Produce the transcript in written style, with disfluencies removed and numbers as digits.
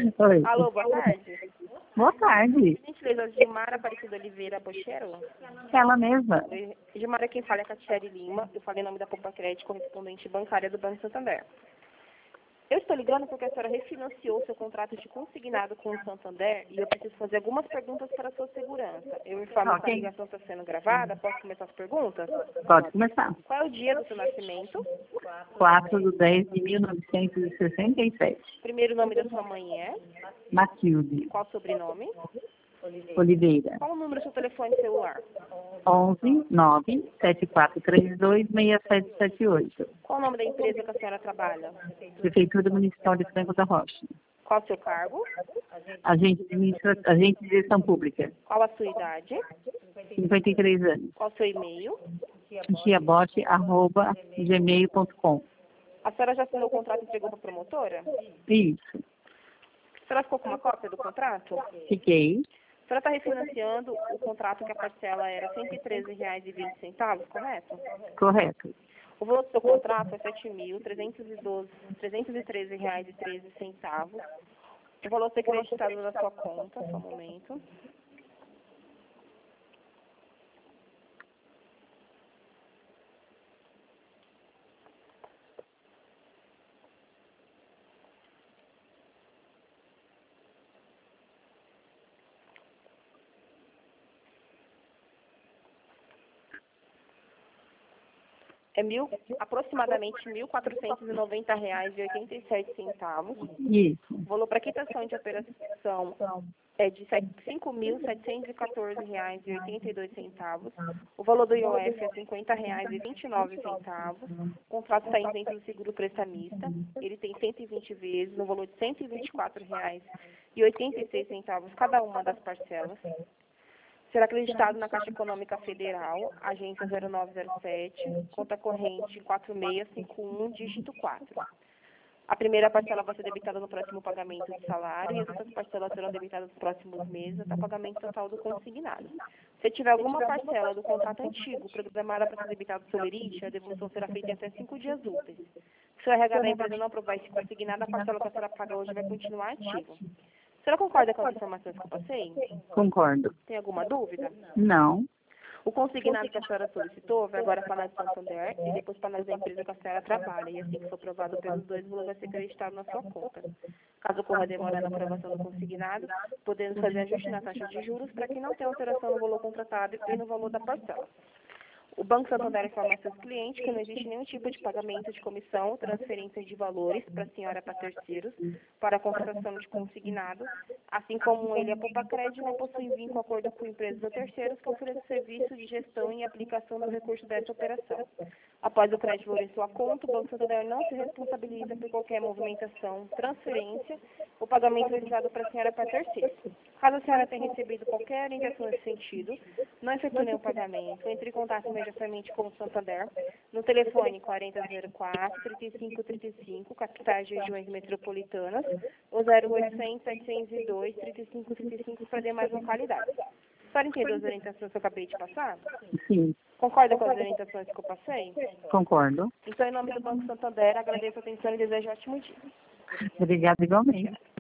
Oi. Alô, boa tarde. Boa tarde. Gentileza, Gilmara Aparecida Oliveira Bocheiro. Ela mesma. Oi, Gilmara, quem fala é Catiele Lima. Eu falei em nome da Poupa Crédito, correspondente bancária do Banco Santander. Eu estou ligando porque a senhora refinanciou seu contrato de consignado com o Santander e eu preciso fazer algumas perguntas para a sua segurança. Eu informo que a ligação está sendo gravada. Posso começar as perguntas? Pode começar. Qual é o dia do seu nascimento? 4/10/1967. Primeiro nome da sua mãe é? Matilde Qual o sobrenome? Oliveira. Qual o número do seu telefone celular? 11 9 7432 6778. Qual o nome da empresa que a senhora trabalha? Prefeitura Municipal de Franco da Rocha. Qual o seu cargo? Agente de gestão pública. Qual a sua idade? 53 anos. Qual o seu e-mail? tiabote@gmail.com. A senhora já assinou o contrato e entregou para a promotora? Isso. A senhora ficou com uma cópia do contrato? Fiquei. A senhora está refinanciando o contrato que a parcela era R$ 113,20, correto? Correto. O valor do seu contrato é R$ 7.313,13. O valor ser creditado na sua conta, só um momento. É aproximadamente R$ 1.490,87. Isso. O valor para quitação de operação é de R$ 5.714,82. O valor do IOF é R$ 50,29. O contrato está isento do seguro prestamista. Ele tem 120 vezes, no valor de R$ 124,86 cada uma das parcelas. Será acreditado na Caixa Econômica Federal, agência 0907, conta corrente 4651, dígito 4. A primeira parcela vai ser debitada no próximo pagamento de salário e as outras parcelas serão debitadas nos próximos meses até o pagamento total do consignado. Se tiver alguma parcela do contrato antigo programada para ser debitada pelo lerite, a devolução será feita em até 5 dias úteis. Se o RH da empresa não aprovar esse consignado, a parcela que a senhora paga hoje vai continuar ativa. A senhora concorda com as informações que eu passei? Concordo. Tem alguma dúvida? Não. O consignado que a senhora solicitou vai agora para a Santander e depois para a empresa que a senhora trabalha. E assim que for aprovado pelos dois, o valor vai ser acreditado na sua conta. Caso ocorra demora na aprovação do consignado, podemos fazer ajuste na taxa de juros para que não tenha alteração no valor contratado e no valor da parcela. O Banco Santander informa a seus clientes que não existe nenhum tipo de pagamento de comissão ou transferência de valores para a senhora para terceiros para a contratação de consignado, assim como ele, a Poupa Crédito, não possui vínculo acordo com empresas ou terceiros que ofereçam serviço de gestão e aplicação do recurso dessa operação. Após o crédito valor em sua conta, o Banco Santander não se responsabiliza por qualquer movimentação, transferência ou pagamento realizado para a senhora para terceiros. Caso a senhora tenha recebido qualquer orientação nesse sentido, não efetue nenhum pagamento, entre em contato imediatamente com o Santander no telefone 4004-3535, capitais e regiões metropolitanas, ou 0800-702-3535 para demais localidades. A senhora entendeu as orientações que eu acabei de passar? Sim. Concorda com as orientações que eu passei? Concordo. Então, em nome do Banco Santander, agradeço a atenção e desejo um ótimo dia. Obrigada igualmente.